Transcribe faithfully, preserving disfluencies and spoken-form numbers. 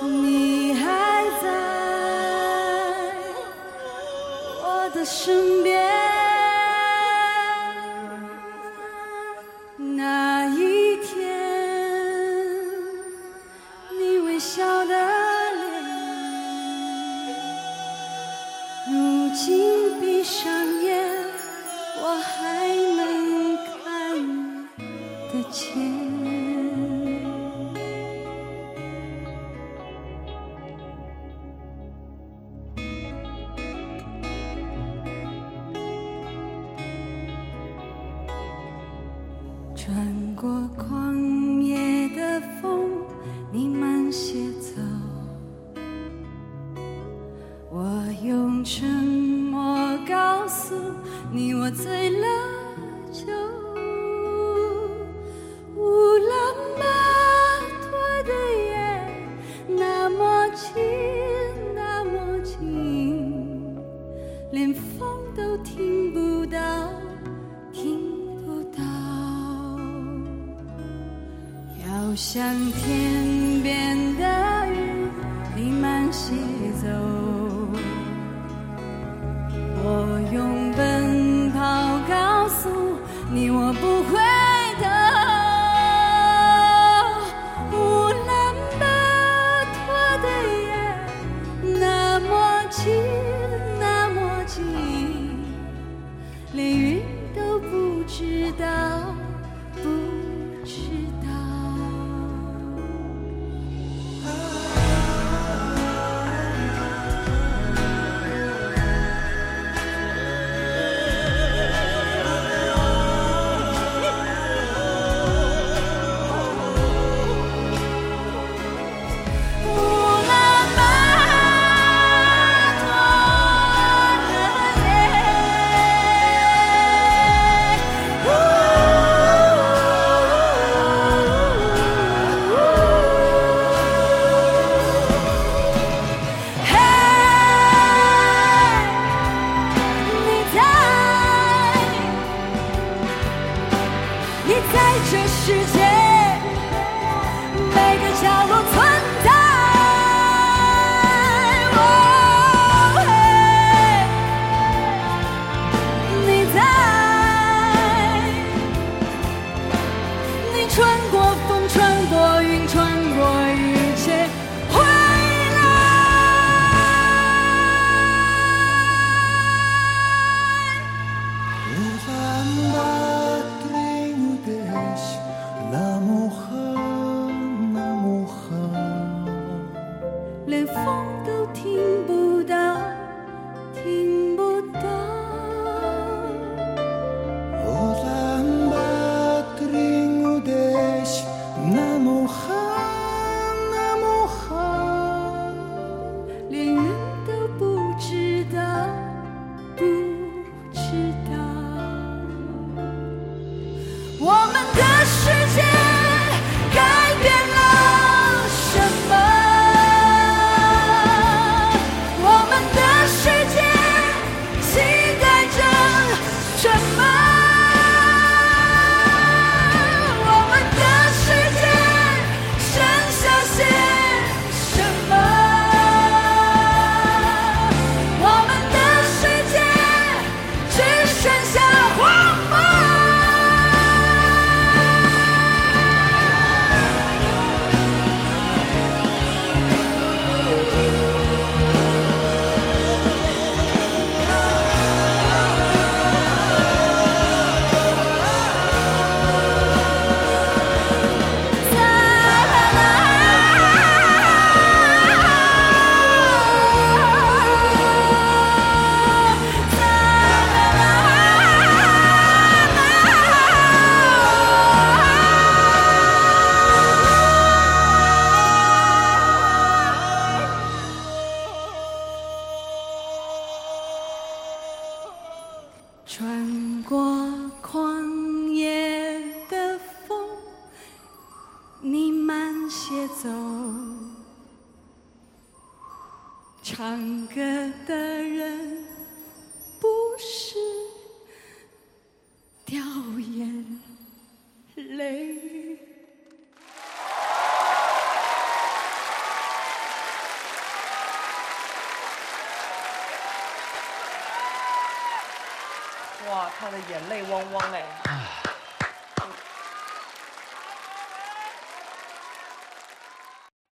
你还在我的身边。那一天，你微笑的脸，如今闭上眼，我还能看得见。穿过旷野的风，你慢些走，我用沉默告诉你，我醉了酒。乌兰巴托的夜那么近那么近，连风都听不到好像天边的云，你慢些走，我用奔跑告诉你，我不会的。乌兰巴托的夜那么近那么近，连云都不知道不知道。穿过旷野的风，你慢些走，唱歌的人不是掉眼泪。 哇，他的眼泪汪汪哎。